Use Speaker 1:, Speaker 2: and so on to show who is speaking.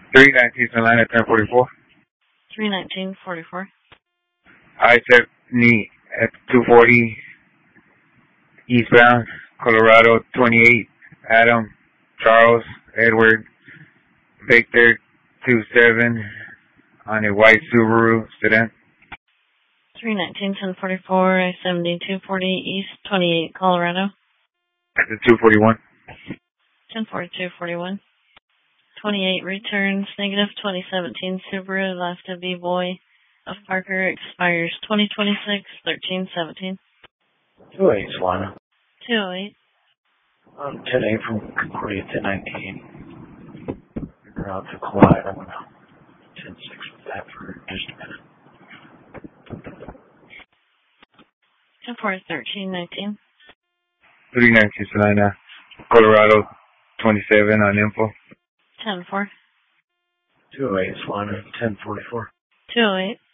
Speaker 1: 319 Salina 1044.
Speaker 2: 319-44.
Speaker 1: I-70 at 240 eastbound, Colorado 28, Adam, Charles, Edward, Victor 27 on a white Subaru sedan.
Speaker 2: 319-1044, I-70, 240 East 28, Colorado.
Speaker 1: At the 241.
Speaker 2: 1042-41. 28 returns, negative 2017 Subaru, left a B-Boy of Parker, expires 2026-13-17.
Speaker 3: 28 Solana.
Speaker 2: 208.
Speaker 3: 10-8 from Concordia 1019. We're out to collide. I'm going to 10-6 with that for just a minute.
Speaker 2: 10-4-13-19.
Speaker 1: 319 Salina, Colorado 27 on info.
Speaker 2: 10-4.
Speaker 3: 208 Solana 1044.
Speaker 2: 208.